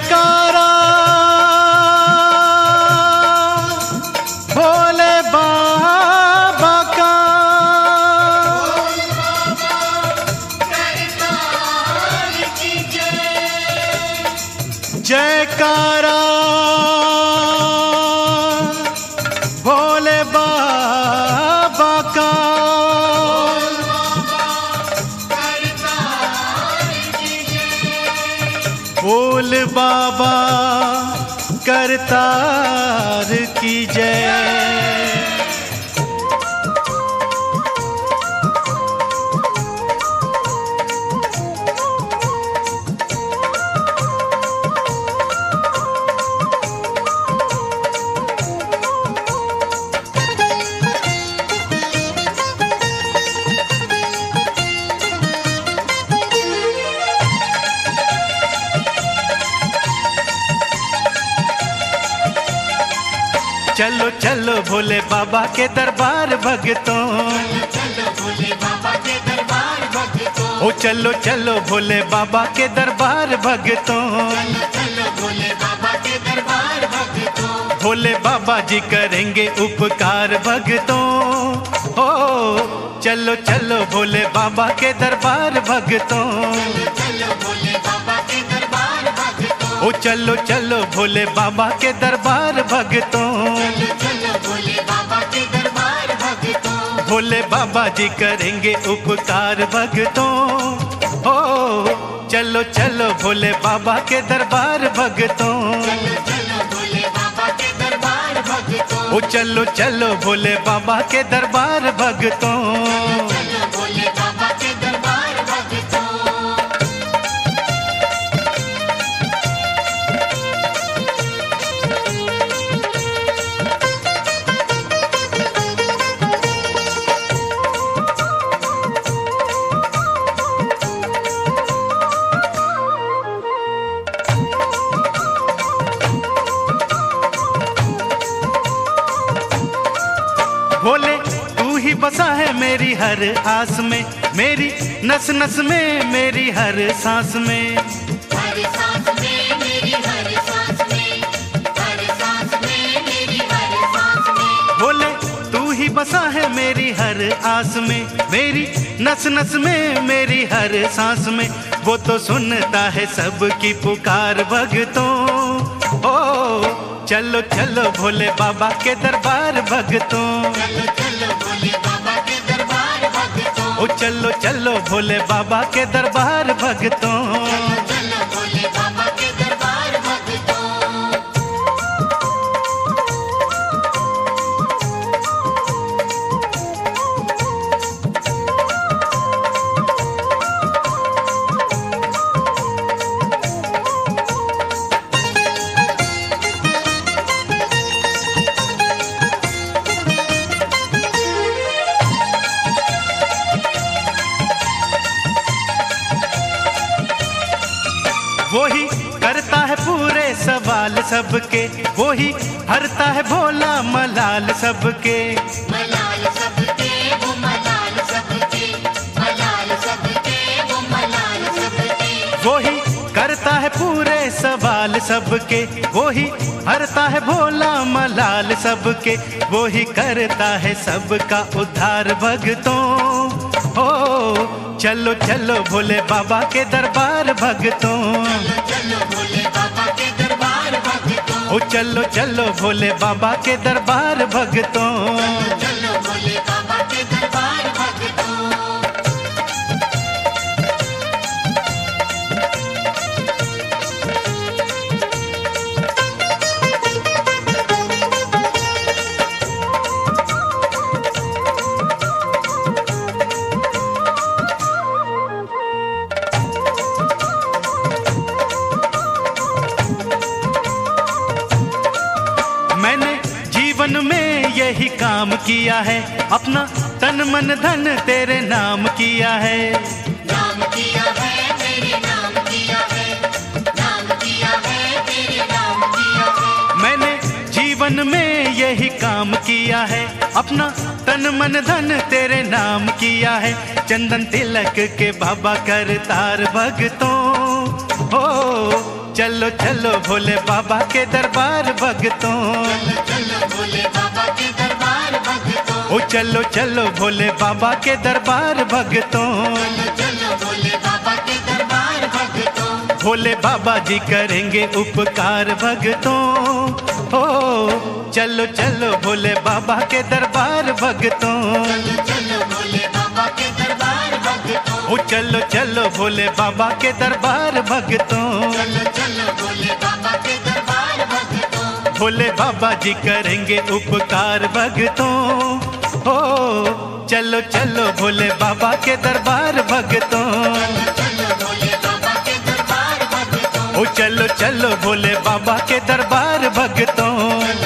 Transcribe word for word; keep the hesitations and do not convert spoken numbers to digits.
जयकारा भोले बाबा का, जयकारा भोले बाबा का, बोल बाबा करतार की जय। चलो चलो भोले बाबा के दरबार भगतों, चलो भोले बाबा के दरबार भगतों, ओ चलो चलो भोले बाबा के दरबार भगतों, चलो भोले बाबा के दरबार भगतों, भोले बाबा जी करेंगे उपकार भगतों। ओ चलो चलो भोले बाबा के दरबार भगतों, चलो भोले बाबा के दरबार भगतों, ओ चलो चलो भोले बाबा के दरबार भगतों, चलो भोले बाबा के दरबार भगतों, भोले बाबा जी करेंगे उपकार भगतों। ओ चलो चलो भोले बाबा के दरबार भगतों, चलो भोले बाबा के दरबार भगतों, ओ चलो चलो भोले बाबा के दरबार भगतों। चलो भोले बाबा के दरबार भगतों। भोले तू ही बसा है मेरी हर आस में, मेरी नस नस में, मेरी हर सांस में, हर सांस में मेरी हर सांस में, हर सांस में मेरी हर सांस में, भोले तू ही बसा है मेरी हर आस में, मेरी नस नस में, मेरी हर सांस में। वो तो सुनता है सबकी पुकार भगतों। ओ चलो चलो भोले बाबा के दरबार भगतों, चलो चलो भोले बाबा के दरबार भगतों, ओ चलो चलो भोले बाबा के दरबार भगतों। चलो भोले बाबा के दरबार भगतों। वो ही करता है पूरे सवाल सबके, वो ही हरता है भोला मलाल सबके, मलाल सबके वो मलाल सबके, मलाल सबके वो मलाल सबके, वो ही करता है पूरे सवाल सबके, वो ही हरता है भोला मलाल सबके, वो ही करता है सबका उद्धार भगतों। ओ चलो चलो भोले बाबा के दरबार भगतों, चलो भोले बाबा के दरबार भगतों, ओ चलो चलो भोले बाबा के दरबार भगतों। चलो भोले बाबा के दरबार भगतों। मैंने जीवन में यही काम किया है, अपना तन मन धन तेरे नाम किया है, नाम किया है तेरे नाम किया है, नाम किया है तेरे नाम किया है, मैंने जीवन में यही काम किया है, अपना तन मन धन तेरे नाम किया है। चंदन तिलक के बाबा करतार भगतों। ओ चलो चलो भोले बाबा के दरबार भगतों, चलो चलो भोले बाबा के दरबार भगतों, ओ चलो चलो भोले बाबा के दरबार भगतों। चलो चलो भोले बाबा के दरबार भगतों, भोले बाबा जी करेंगे उपकार भगतों। ओ चलो चलो भोले बाबा के दरबार भगतों, चलो चलो भोले बाबा के दरबार भगतों, ओ चलो चलो भोले बाबा के दरबार भगतों। चलो चलो भोले बाबा के दरबार भगतों, भोले बाबा जी करेंगे उपकार भगतों। ओ चलो चलो भोले बाबा के दरबार भगतों, चलो चलो भोले बाबा के दरबार भगतों, ओ चलो चलो भोले बाबा के दरबार भगतों। चलो